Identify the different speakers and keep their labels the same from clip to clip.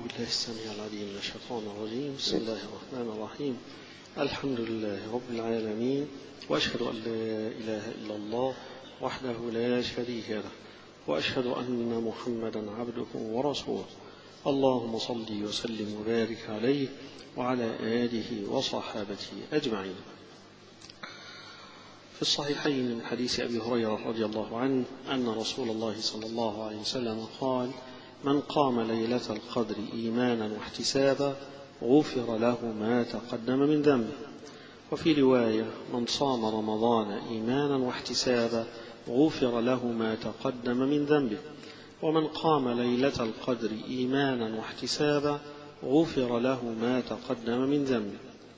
Speaker 1: بالله السميع العليم من الشيطان الرجيم. بسم الله الرحمن الرحيم. الحمد لله رب العالمين، وأشهد أن لا إله إلا الله وحده لا شريك له، وأشهد أن محمدا عبده ورسوله. اللهم صل وسلم وبارك عليه وعلى آله وصحابته أجمعين. في الصحيحين من حديث أبي هريرة رضي الله عنه أن رسول الله صلى الله عليه وسلم قال: من قام ليلة القدر إيمانا واحتسابا غفر له ما تقدم من ذنبه. وفي رواية: من صام رمضان إيمانا واحتسابا غفر له ما تقدم من ذنبه. ومن قام ليلة القدر إيمانا واحتسابا غفر له ما تقدم من ذنبه.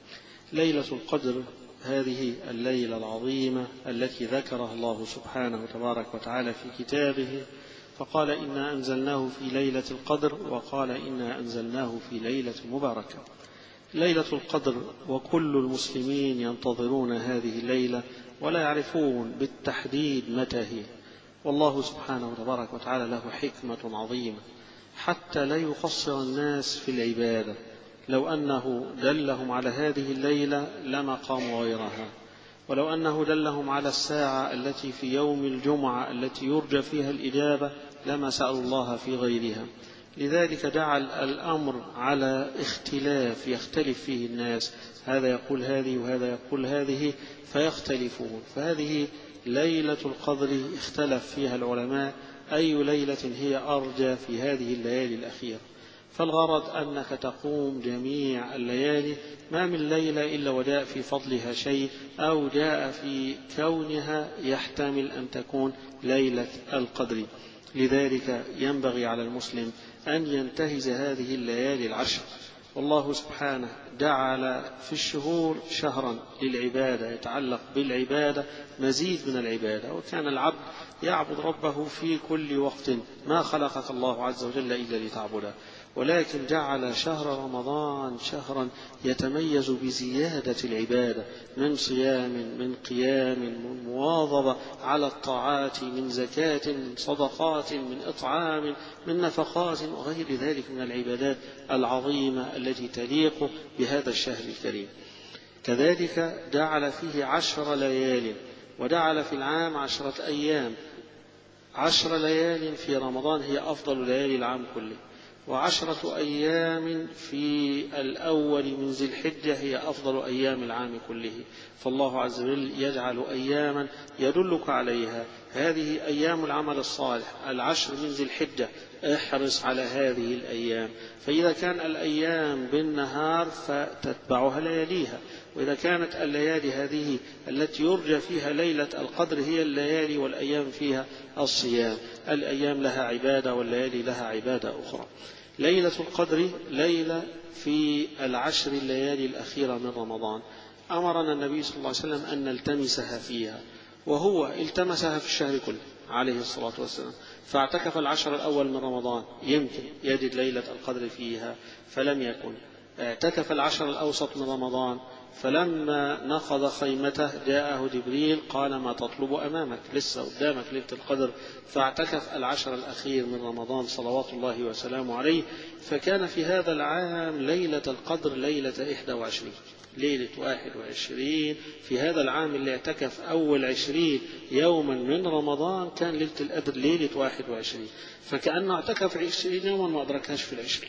Speaker 1: ليلة القدر هذه الليلة العظيمة التي ذكرها الله سبحانه تبارك وتعالى في كتابه، فقال: إنا أنزلناه في ليلة القدر، وقال: إنا أنزلناه في ليلة مباركة. ليلة القدر، وكل المسلمين ينتظرون هذه الليلة ولا يعرفون بالتحديد متى هي، والله سبحانه تبارك وتعالى له حكمة عظيمة حتى لا يقصر الناس في العبادة. لو أنه دلهم على هذه الليلة لما قاموا غيرها، ولو أنه دلهم على الساعة التي في يوم الجمعة التي يرجى فيها الإجابة لما سألوا الله في غيرها. لذلك جعل الأمر على اختلاف يختلف فيه الناس، هذا يقول هذه وهذا يقول هذه فيختلفون. فهذه ليلة القدر اختلف فيها العلماء أي ليلة هي أرجى في هذه الليالي الأخيرة. فالغرض أنك تقوم جميع الليالي، ما من ليلة إلا وجاء في فضلها شيء أو جاء في كونها يحتمل أن تكون ليلة القدر. لذلك ينبغي على المسلم أن ينتهز هذه الليالي العشر. والله سبحانه جعل في الشهور شهرا للعبادة يتعلق بالعبادة مزيد من العبادة، وكان العبد يعبد ربه في كل وقت، ما خلقك الله عز وجل إلا لتعبده، ولكن جعل شهر رمضان شهرا يتميز بزيادة العبادة، من صيام، من قيام، من مواظبة على الطاعات، من زكاة، من صدقات، من إطعام، من نفقات، وغير ذلك من العبادات العظيمة التي تليق بهذا الشهر الكريم. كذلك جعل فيه 10 ليال، وجعل في العام 10 أيام. 10 ليال في رمضان هي أفضل ليالي العام كله، و10 أيام في الأول من ذي الحجة هي أفضل أيام العام كله. فالله عز وجل يجعل أياما يدلك عليها، هذه أيام العمل الصالح. 10 من ذي الحجة احرص على هذه الأيام، فإذا كان الأيام بالنهار فتتبعها لياليها، وإذا كانت الليالي هذه التي يرجى فيها ليلة القدر هي الليالي والأيام فيها الصيام. الأيام لها عبادة والليالي لها عبادة أخرى. ليلة القدر ليلة في 10 الليالي الأخيرة من رمضان، أمرنا النبي صلى الله عليه وسلم أن نلتمسها فيها، وهو التمسها في الشهر كله عليه الصلاة والسلام. فاعتكف 10 الأول من رمضان يمكن يجد ليلة القدر فيها فلم يكن. اعتكف 10 الأوسط من رمضان، فلما نقض خيمته جاءه جبريل قال: ما تطلب أمامك، لسه قدامك ليلة القدر. فاعتكف 10 الأخير من رمضان صلوات الله وسلامه عليه. فكان في هذا العام ليلة القدر ليلة 21، ليلة 21 في هذا العام اللي اعتكف أول 20 يوما من رمضان كان ليلة القدر ليلة 21. فكأنه اعتكف 20 يوما ما أدركهاش في 20،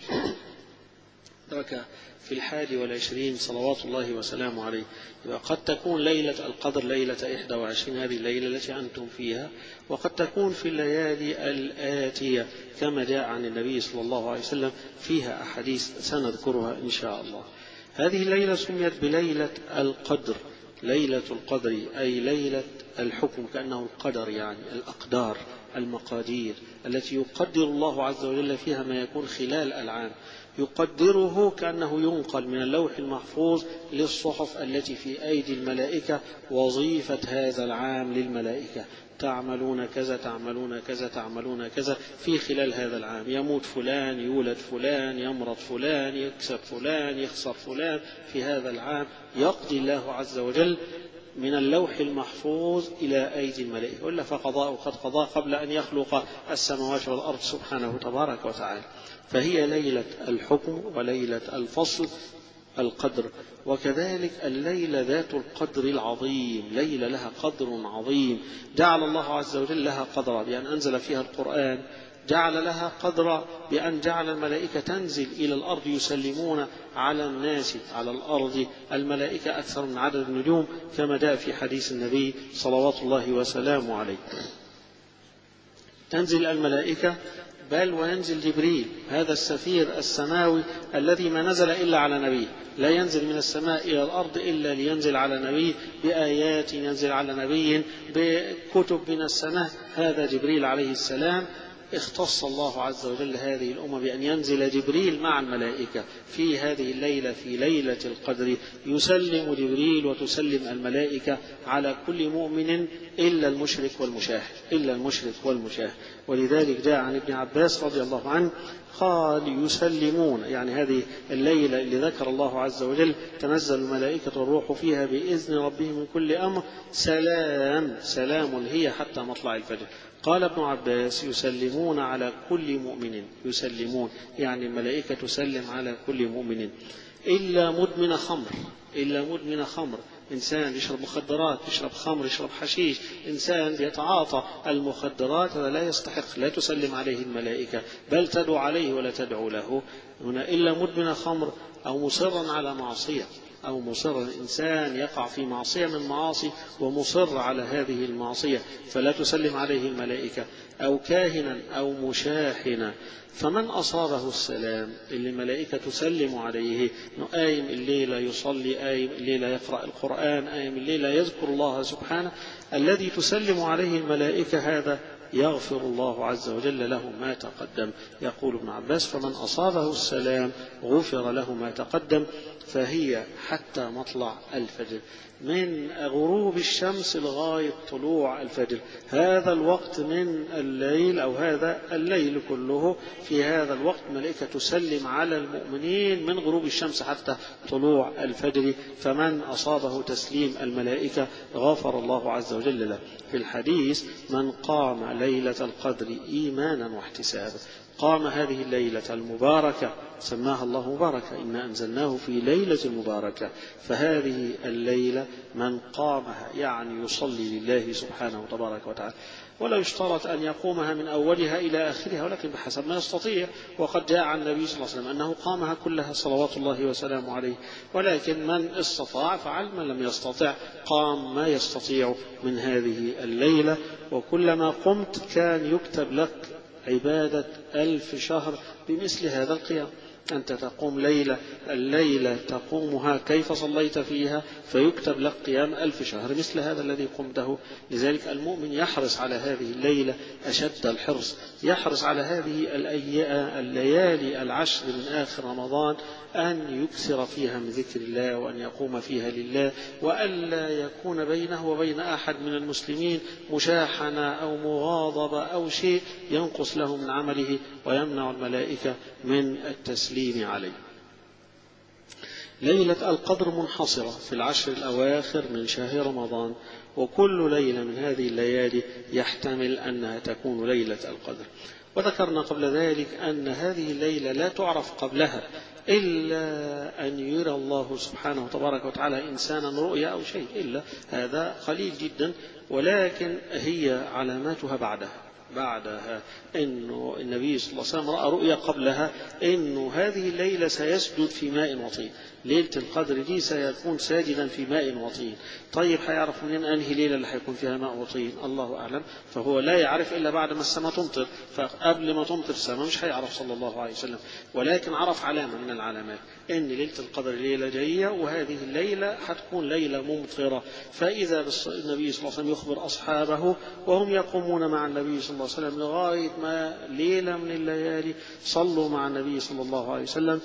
Speaker 1: أدرك في 21 صلوات الله وسلامه عليه. قد تكون ليلة القدر ليلة 21، هذه الليلة التي أنتم فيها، وقد تكون في الليالي الآتية كما جاء عن النبي صلى الله عليه وسلم فيها أحاديث سنذكرها إن شاء الله. هذه الليلة سميت بليلة القدر. ليلة القدر أي ليلة الحكم، كأنه القدر يعني الأقدار، المقادير التي يقدر الله عز وجل فيها ما يكون خلال العام، يقدره كأنه ينقل من اللوح المحفوظ للصحف التي في أيدي الملائكة. وظيفة هذا العام للملائكة: تعملون كذا، تعملون كذا، تعملون كذا في خلال هذا العام. يموت فلان، يولد فلان، يمرض فلان، يكسب فلان، يخسر فلان في هذا العام. يقضي الله عز وجل من اللوح المحفوظ إلى أيدي الملائكة، وإلا فقضاء قد قضى قبل أن يخلق السماوات والأرض سبحانه تبارك وتعالى. فهي ليلة الحكم وليلة الفصل القدر. وكذلك الليلة ذات القدر العظيم، ليلة لها قدر عظيم، جعل الله عز وجل لها قدرا بأن أنزل فيها القرآن، جعل لها قدرا بأن جعل الملائكة تنزل إلى الأرض يسلمون على الناس على الأرض، الملائكة أكثر من عدد النجوم كما جاء في حديث النبي صلوات الله وسلامه عليه. تنزل الملائكة، بل وينزل جبريل هذا السفير السماوي الذي ما نزل إلا على نبيه، لا ينزل من السماء إلى الأرض إلا لينزل على نبيه بآيات، ينزل على نبي بكتب من السماء. هذا جبريل عليه السلام. اختص الله عز وجل هذه الأمة بأن ينزل جبريل مع الملائكة في هذه الليلة، في ليلة القدر، يسلم جبريل وتسلم الملائكة على كل مؤمن إلا المشرك والمشاهد، إلا المشرك والمشاهد. ولذلك جاء عن ابن عباس رضي الله عنه قال يسلمون، يعني هذه الليلة اللي ذكر الله عز وجل تنزل الملائكة والروح فيها بإذن ربهم من كل أمر، سلام سلام هي حتى مطلع الفجر. قال ابن عباس يسلمون على كل مؤمن، يسلمون يعني الملائكة تسلم على كل مؤمن إلا مدمن خمر، إلا مدمن خمر، إنسان يشرب مخدرات، يشرب خمر، يشرب حشيش، إنسان يتعاطى المخدرات، هذا لا يستحق، لا تسلم عليه الملائكة بل تدعو عليه ولا تدعو له. هنا إلا مدمن خمر أو مصرا على معصية، أو مصر الإنسان يقع في معصية من معاصي ومصر على هذه المعصية فلا تسلم عليه الملائكة، أو كاهنا أو مشاحنا. فمن أصابه السلام اللي الملائكة تسلم عليه، قايم الليلة يصلي، قايم الليلة يقرأ القرآن، قايم الليلة يذكر الله سبحانه، الذي تسلم عليه الملائكة هذا يغفر الله عز وجل له ما تقدم. يقول ابن عباس فمن أصابه السلام غفر له ما تقدم. فهي حتى مطلع الفجر، من غروب الشمس لغاية طلوع الفجر، هذا الوقت من الليل أو هذا الليل كله، في هذا الوقت ملائكة تسلم على المؤمنين من غروب الشمس حتى طلوع الفجر. فمن أصابه تسليم الملائكة غفر الله عز وجل له. في الحديث من قام ليلة القدر إيمانا واحتسابا، قام هذه الليلة المباركة سماها الله مباركة، إنا أنزلناه في ليلة مباركة، فهذه الليلة من قامها يعني يصلي لله سبحانه تبارك وتعالى، ولا يشترط أن يقومها من أولها إلى آخرها، ولكن بحسب ما يستطيع. وقد جاء عن النبي صلى الله عليه وسلم أنه قامها كلها صلوات الله وسلامه عليه، ولكن من استطاع فعل، من لم يستطع قام ما يستطيع من هذه الليلة. وكلما قمت كان يكتب لك عبادة 1000 شهر بمثل هذا القيام. أنت تقوم ليلة، الليلة تقومها كيف صليت فيها فيكتب لك قيام 1000 شهر مثل هذا الذي قمته. لذلك المؤمن يحرص على هذه الليلة أشد الحرص، يحرص على هذه الليالي العشر من آخر رمضان أن يكثر فيها من ذكر الله، وأن يقوم فيها لله، وألا يكون بينه وبين أحد من المسلمين مشاحنة أو مغاضبة أو شيء ينقص له من عمله ويمنع الملائكة من التسليم عليه. ليلة القدر منحصرة في العشر الأواخر من شهر رمضان، وكل ليلة من هذه الليالي يحتمل أنها تكون ليلة القدر. وذكرنا قبل ذلك أن هذه الليلة لا تعرف قبلها إلا أن يرى الله سبحانه تبارك وتعالى إنسانا رؤيا أو شيء، إلا هذا قليل جدا، ولكن هي علاماتها بعدها إنه النبي صلى الله عليه وسلم رأى رؤيا قبلها إنه هذه الليلة سيسجد في ماء وطين، ليلة القدر دي سيكون ساجدا في ماء وطين. طيب هيعرف منين أنهي ليلة اللي هيكون فيها ماء وطين؟ الله أعلم، فهو لا يعرف إلا بعد ما السماء تمطر، فقبل ما تمطر السماء مش هيعرف صلى الله عليه وسلم، ولكن عرف علامة من العلامات إن ليلة القدر ليلة جاية، وهذه الليلة هتكون ليلة ممطرة. فإذا النبي صلى الله عليه وسلم يخبر أصحابه وهم يقومون مع النبي صلى الله عليه وسلم لغاية ما ليلة من الليالي صلوا مع النبي صلى الله عليه وسلم،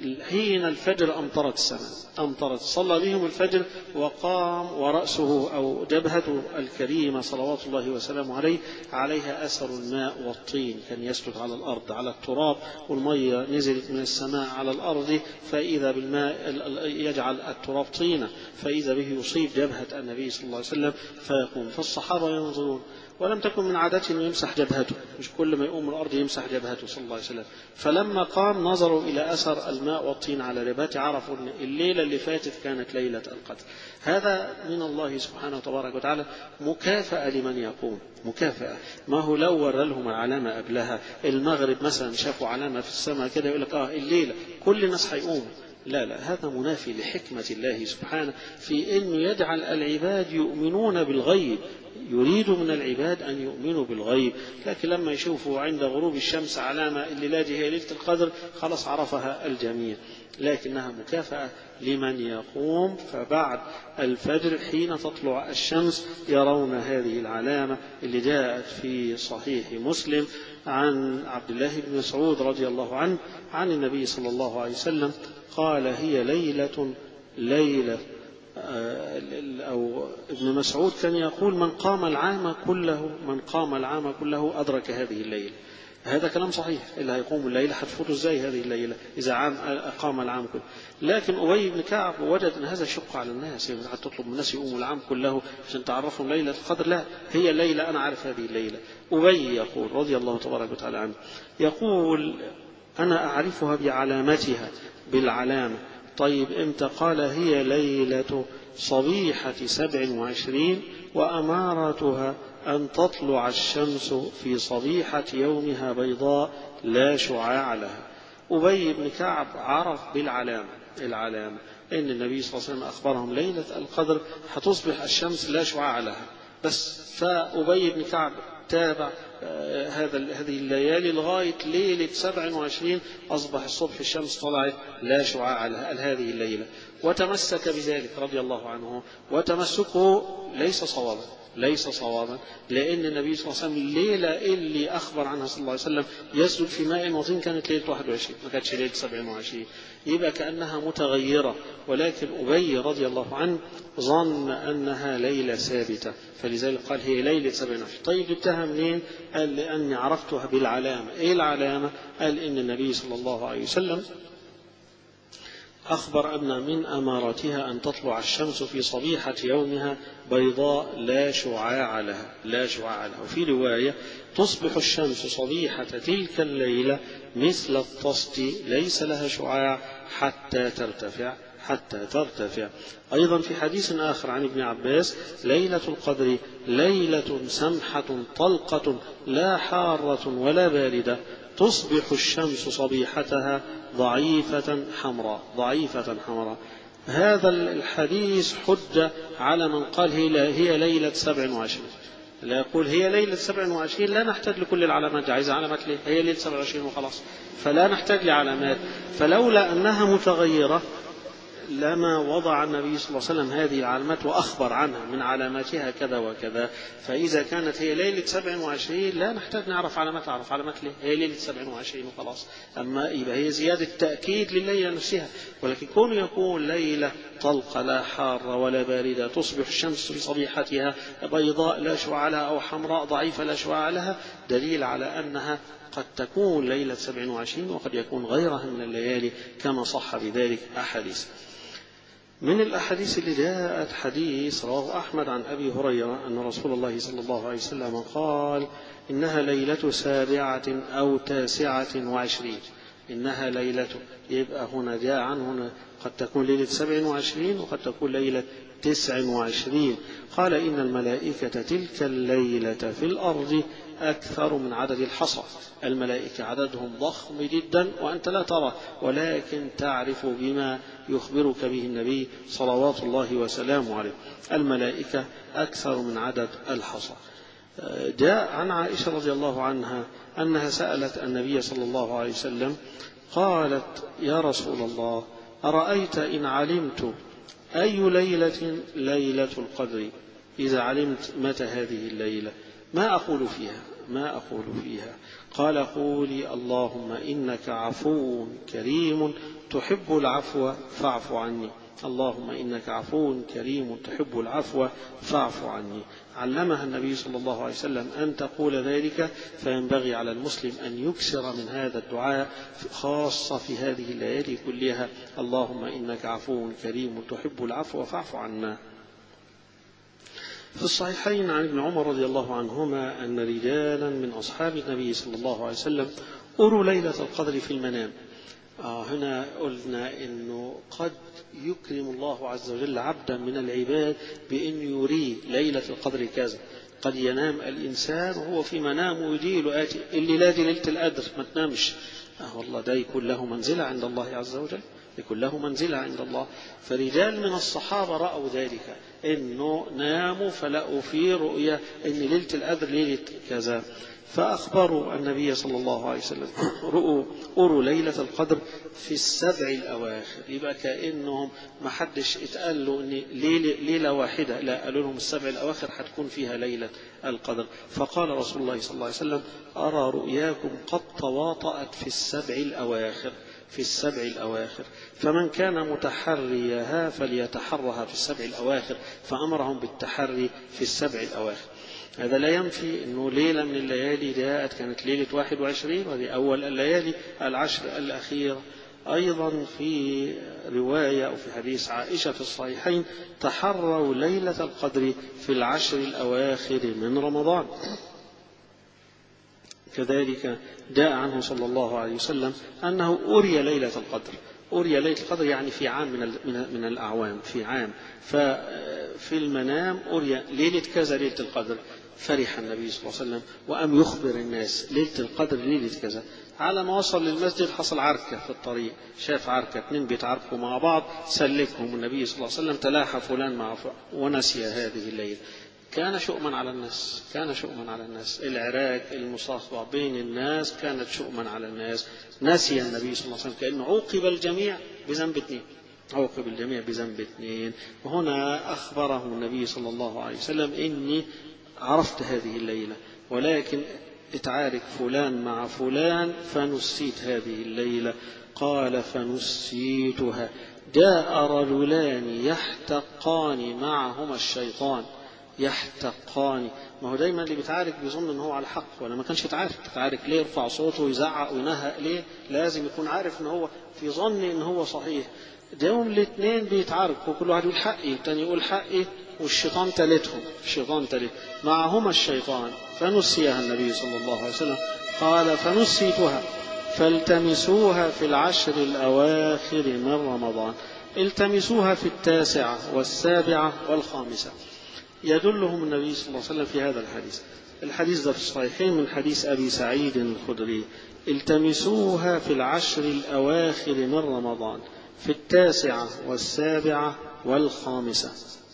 Speaker 1: حين الفجر أمطرت السماء، أمطرت، صلى بهم الفجر وقام ورأسه أو جبهته الكريمة صلوات الله وسلامه عليه عليها أثر الماء والطين، كان يسجد على الأرض على التراب، والمية نزلت من السماء على الأرض فإذا بالماء يجعل التراب طينة، فإذا به يصيب جبهة النبي صلى الله عليه وسلم فيقوم. فالصحابة ينظرون، ولم تكن من عادته أنه يمسح جبهته، مش كل ما يقوم من الأرض يمسح جبهته صلى الله عليه وسلم. فلما قام نظروا إلى أثر الماء والطين على جبهته، عرفوا أن الليلة اللي فاتت كانت ليلة القدر. هذا من الله سبحانه وتبارك وتعالى مكافأة لمن يقوم، مكافأة. ما هو لو ورى لهم العلامة قبلها، المغرب مثلا شافوا علامة في السماء كده يقول لك الليلة كل الناس هيقوم، لا لا، هذا منافي لحكمة الله سبحانه في أنه يجعل العباد يؤمنون بالغيب، يريد من العباد أن يؤمنوا بالغيب. لكن لما يشوفوا عند غروب الشمس علامة الليلة دي هي ليلة القدر خلاص عرفها الجميع، لكنها مكافأة لمن يقوم. فبعد الفجر حين تطلع الشمس يرون هذه العلامة اللي جاءت في صحيح مسلم عن عبد الله بن مسعود رضي الله عنه عن النبي صلى الله عليه وسلم قال: هي ليلة أو ابن مسعود كان يقول: من قام العام كله أدرك هذه الليلة. هذا كلام صحيح، اللي هيقوم الليلة هتفوته ازاي هذه الليلة إذا أقام العام كله. لكن أبي بن كعب وجد أن هذا شق على الناس، تطلب من الناس يقوموا العام كله عشان تعرفهم ليلة القدر، لا، هي ليلة أنا عارف هذه الليلة. أبي يقول رضي الله تبارك وتعالى عنه، يقول: أنا أعرفها بعلامتها، بالعلامة. طيب إمتى؟ قال: هي ليلة صبيحة 27 وأمارتها أن تطلع الشمس في صبيحة يومها بيضاء لا شعاع لها. أبي بن كعب عرف بالعلامة، العلامة إن النبي صلى الله عليه وسلم أخبرهم ليلة القدر هتصبح الشمس لا شعاع لها بس. فأبي بن كعب تابع هذه الليالي لغاية ليلة 27 أصبح الصبح الشمس طلعت لا شعاع لها هذه الليلة، وتمسك بذلك رضي الله عنه. وتمسكه ليس صوابا، لأن النبي صلى الله عليه وسلم الليلة اللي أخبر عنها صلى الله عليه وسلم يسجد في ماء وطين كانت ليلة 21، ما كانتش ليلة 27، يبقى كأنها متغيرة. ولكن أبي رضي الله عنه ظن أنها ليلة ثابتة، فلذلك قال هي ليلة 27. طيب جبتها منين؟ قال: لأني عرفتها بالعلامة. إيه العلامة؟ قال: إن النبي صلى الله عليه وسلم أخبر أن من أماراتها أن تطلع الشمس في صبيحة يومها بيضاء لا شعاع لها. وفي رواية: تصبح الشمس صبيحة تلك الليلة مثل الطست ليس لها شعاع حتى ترتفع. أيضا في حديث آخر عن ابن عباس: ليلة القدر ليلة سمحة طلقة لا حارة ولا باردة، تصبح الشمس صبيحتها ضعيفة حمراء. هذا الحديث حجة على من قال هي ليلة 27. لا يقول هي ليلة 27 لا نحتاج لكل العلامات، عايز علامات ليه؟ هي ليلة 27 وخلاص، فلا نحتاج لعلامات. فلولا أنها متغيرة لما وضع النبي صلى الله عليه وسلم هذه العلامات وأخبر عنها من علاماتها كذا وكذا. فإذا كانت هي ليلة 27 لا نحتاج نعرف علامات، أعرف علامات ليه؟ هي ليلة 27 وخلاص. أما يبقى هي زيادة تأكيد لليلة نفسها. ولكن كون يكون ليلة طلقة لا حارة ولا باردة، تصبح الشمس في صبيحتها بيضاء لا شعاع لها أو حمراء ضعيفة لا شعاع لها، دليل على أنها قد تكون ليلة 27 وقد يكون غيرها من الليالي كما صح بذلك أحاديث. من الأحاديث اللي جاءت حديث رواه أحمد عن أبي هريرة أن رسول الله صلى الله عليه وسلم قال: إنها ليلة 7 أو 29. إنها ليلة، يبقى هنا جاء عنه قد تكون ليلة 27 وقد تكون ليلة 29. قال: إن الملائكة تلك الليلة في الأرض أكثر من عدد الحصى. الملائكة عددهم ضخم جدا وأنت لا ترى، ولكن تعرف بما يخبرك به النبي صلوات الله وسلامه عليه. الملائكة أكثر من عدد الحصى. جاء عن عائشة رضي الله عنها أنها سألت النبي صلى الله عليه وسلم قالت: يا رسول الله، أرأيت إن علمت أي ليلة القدر، إذا علمت متى هذه الليلة ما أقول فيها؟ ما أقول فيها؟ قال قولي اللهم إنك عفو كريم تحب العفو فاعف عني. اللهم إنك عفو كريم تحب العفو فاعف عني. علمها النبي صلى الله عليه وسلم أن تقول ذلك، فينبغي على المسلم أن يكثر من هذا الدعاء خاصة في هذه الليالي كلها. اللهم إنك عفو كريم تحب العفو فاعف عنا. في الصحيحين عن ابن عمر رضي الله عنهما أن رجالا من أصحاب النبي صلى الله عليه وسلم أروا ليلة القدر في المنام. هنا قلنا أنه قد يكرم الله عز وجل عبدا من العباد بأن يريه ليلة القدر كذا. قد ينام الإنسان وهو في منام ويجي له آتي الليلة دي ليلة القدر ما تنامش، والله ده يكون له منزلة عند الله عز وجل، يكون له منزلة عند الله. فرجال من الصحابة رأوا ذلك، إنه ناموا فلقوا في رؤية إن ليلة القدر ليلة كذا، فأخبروا النبي صلى الله عليه وسلم أروا ليلة القدر في السبع الأواخر. يبقى كأنهم ما حدش اتقال له إن ليلة واحدة، لا، قالوا لهم السبع الأواخر هتكون فيها ليلة القدر. فقال رسول الله صلى الله عليه وسلم أرى رؤياكم قد تواطأت في السبع الأواخر، في السبع الأواخر، فمن كان متحريها فليتحرها في السبع الأواخر، فأمرهم بالتحري في السبع الأواخر. هذا لا ينفي أنه ليلة من الليالي جاءت كانت ليلة 21 وهذه أول الليالي العشر الأخيرة. أيضا في رواية أو في حديث عائشة في الصحيحين تحروا ليلة القدر في العشر الأواخر من رمضان. كذلك جاء عنه صلى الله عليه وسلم أنه أري ليلة القدر، أري ليلة القدر يعني في عام من الأعوام، في عام، ففي المنام أري ليلة كذا ليلة القدر. فرح النبي صلى الله عليه وسلم وأم يخبر الناس ليلة القدر ليلة كذا. على ما وصل للمسجد حصل عركة في الطريق، شاف عركة، اتنين بيتعاركوا مع بعض، سلكهم النبي صلى الله عليه وسلم، تلاحى فلان مع فلان، ونسي هذه الليلة. كان شؤما على الناس، كان شؤما على الناس، العراك المصاحبة بين الناس كانت شؤما على الناس. نسي النبي صلى الله عليه وسلم، كأنه عوقب الجميع بذنب اثنين، عوقب الجميع بذنب اثنين. وهنا أخبره النبي صلى الله عليه وسلم إني عرفت هذه الليلة، ولكن اتعارك فلان مع فلان فنسيت هذه الليلة. قال فنسيتها. جاء رجلان يحتقان معهما الشيطان، يحتقان. ما هو دايما اللي بيتعارك بيظن ان هو على الحق، ولا ما كانش يتعارك ليه، يرفع صوته ويزعق وينهق ليه؟ لازم يكون عارف ان هو في ظن ان هو صحيح. دوم الاثنين بيتعاركوا، كل واحد يقول حقي والثاني يقول حقي، والشيطان تالتهم، الشيطان تالت معهما الشيطان. فنسيها النبي صلى الله عليه وسلم، قال فنسيتها فالتمسوها في العشر الأواخر من رمضان. التمسوها في 9 و7 و5. يدلهم النبي صلى الله عليه وسلم في هذا الحديث. الحديث ده في الصحيحين من حديث أبي سعيد الخدري. التمسوها في العشر الأواخر من رمضان، في 9 و7 و5.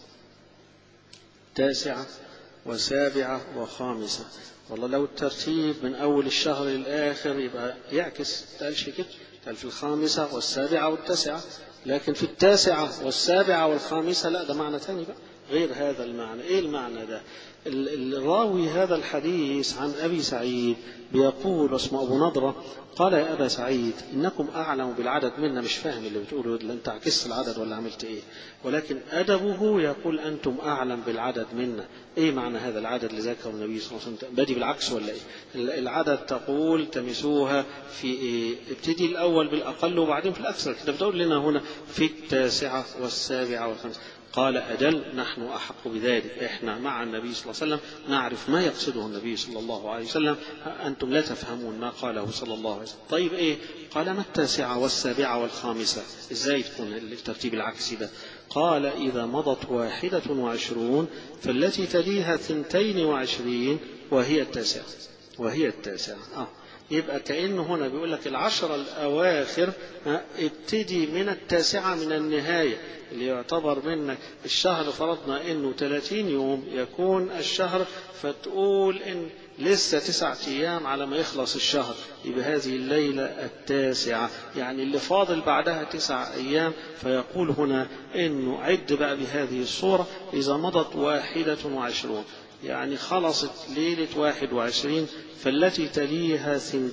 Speaker 1: 9 و7 و5. والله لو الترتيب من أول الشهر للآخر يبقى يعكس، تقالش كده، قال في 5 و7 و9، لكن في 9 و7 و5 لا، ده معنى ثاني بقى غير هذا المعنى. ايه المعنى ده؟ الراوي هذا الحديث عن أبي سعيد بيقول، اسمه أبو نضرة، قال يا أبا سعيد إنكم أعلم بالعدد منا. مش فاهم اللي بتقوله، أنت عكست العدد ولا عملت إيه؟ ولكن أدبه يقول أنتم أعلم بالعدد منا. إيه معنى هذا العدد اللي ذكره النبي صلى الله عليه وسلم؟ بدي بالعكس ولا إيه؟ العدد تقول تمسوها في إيه؟ ابتدي الأول بالأقل وبعدين في الأكثر، كده بتقول لنا هنا في 9 و7 و5. قال أجل، نحن أحق بذلك، إحنا مع النبي صلى الله عليه وسلم نعرف ما يقصده النبي صلى الله عليه وسلم، أنتم لا تفهمون ما قاله صلى الله عليه وسلم. طيب إيه؟ قال ما 9 و7 و5؟ إزاي تكون الترتيب العكسي ده؟ قال إذا مضت 21 فالتي تليها 22 وهي 9، وهي 9. يبقى كأنه هنا بيقول لك العشر الأواخر ابتدي من 9 من النهاية، اللي يعتبر منك الشهر فرضنا إنه 30 يوم يكون الشهر، فتقول إن لسه 9 أيام على ما يخلص الشهر، يبقى هذه الليلة 9، يعني اللي فاضل بعدها 9 أيام. فيقول هنا إنه عد بقى بهذه الصورة، إذا مضت 21 يعني خلصت ليلة 21 فالتي تليها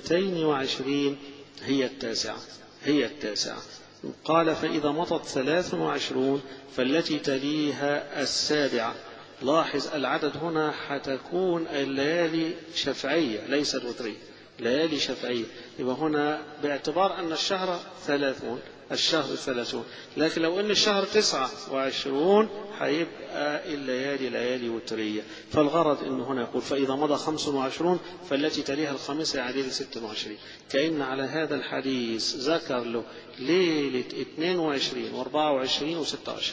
Speaker 1: 22 هي التاسعة. قال فإذا مضت 23 فالتي تليها 7. لاحظ العدد هنا حتكون الليالي شفعية ليست وترية، ليالي شفعية. يبقى هنا باعتبار أن الشهر 30، لكن لو أن الشهر 29 هيبقى الليالي ليالي وترية. فالغرض أنه هنا يقول فإذا مضى 25 فالتي تليها الخامسة يعدل 26. كأن على هذا الحديث ذكر له ليلة 22 و24 و26،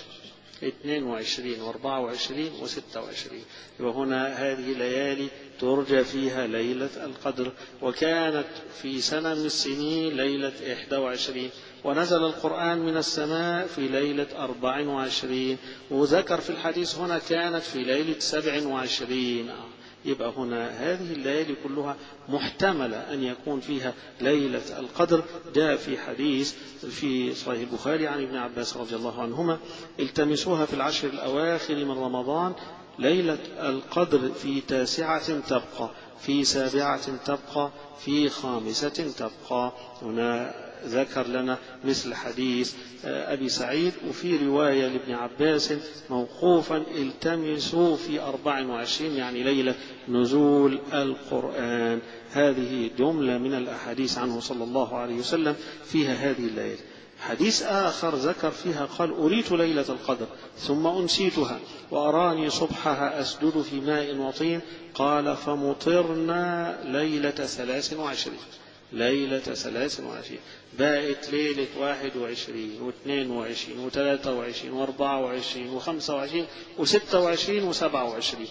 Speaker 1: 22 و24 و26. يبقى هنا هذه ليالي ترجى فيها ليلة القدر. وكانت في سنة من السنين ليلة 21، ونزل القرآن من السماء في ليلة 24، وذكر في الحديث هنا كانت في ليلة 27. يبقى هنا هذه الليالي كلها محتملة أن يكون فيها ليلة القدر. جاء في حديث في صحيح البخاري عن ابن عباس رضي الله عنهما التمسوها في العشر الأواخر من رمضان، ليلة القدر في 9 تبقى، في 7 تبقى، في 5 تبقى. هنا ذكر لنا مثل حديث أبي سعيد، وفي رواية لابن عباس موقوفا التمسوا في 24 يعني ليلة نزول القرآن. هذه جملة من الأحاديث عنه صلى الله عليه وسلم فيها هذه الليلة. حديث آخر ذكر فيها قال أريت ليلة القدر ثم أنسيتها وأراني صبحها أسجد في ماء وطين. قال فمطرنا ليلة 23، ليلة 23 بقت ليلة 21 و22 و23 و24 و25 و26 و27.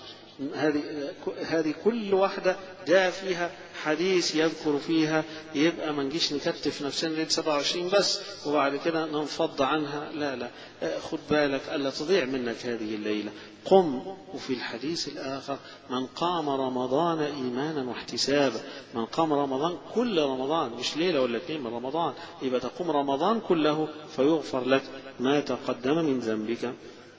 Speaker 1: هذه كل واحدة جاء فيها حديث يذكر فيها. يبقى ما نجيش نكتف نفسنا ليلة 27 بس وبعد كده ننفض عنها، لا خد بالك ألا تضيع منك هذه الليلة. قم. وفي الحديث الآخر من قام رمضان إيمانا واحتسابا، من قام رمضان كل رمضان مش ليلة ولا 2 من رمضان، يبقى تقوم رمضان كله فيغفر لك ما تقدم من ذنبك.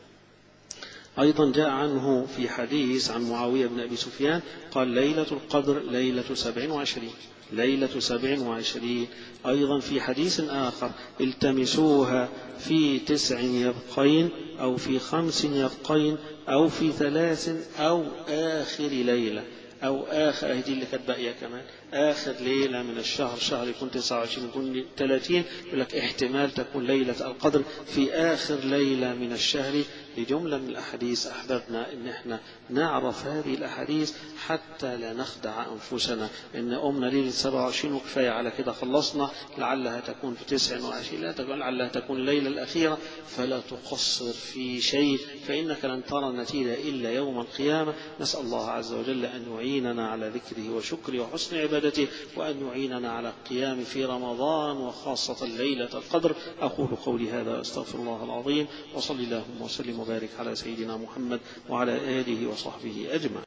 Speaker 1: أيضا جاء عنه في حديث عن معاوية بن أبي سفيان قال ليلة القدر ليلة 27، ليلة 27. أيضا في حديث آخر التمسوها في 9 يبقين أو في 5 يبقين أو في 3 أو آخر ليلة، أو آخر دي اللي كانت باقية كمان آخر ليلة من الشهر، شهر يكون 29 يكون 30، يقول لك احتمال تكون ليلة القدر في آخر ليلة من الشهر. لجملة من الأحاديث أحببنا إن احنا نعرف هذه الأحاديث حتى لا نخدع أنفسنا إن أمنا ليلة 27 وكفاية على كده خلصنا، لعلها تكون في 29، لا تكون لعلها تكون الليلة الأخيرة، فلا تقصر في شيء فإنك لن ترى النتيجة إلا يوم القيامة. نسأل الله عز وجل أن يعيننا على ذكره وشكره وحسن عبادته، وأن يعيننا على القيام في رمضان وخاصة ليلة القدر. أقول قولي هذا أستغفر الله العظيم، وصلى اللهم وسلم وبارك على سيدنا محمد وعلى آله وصحبه أجمعين.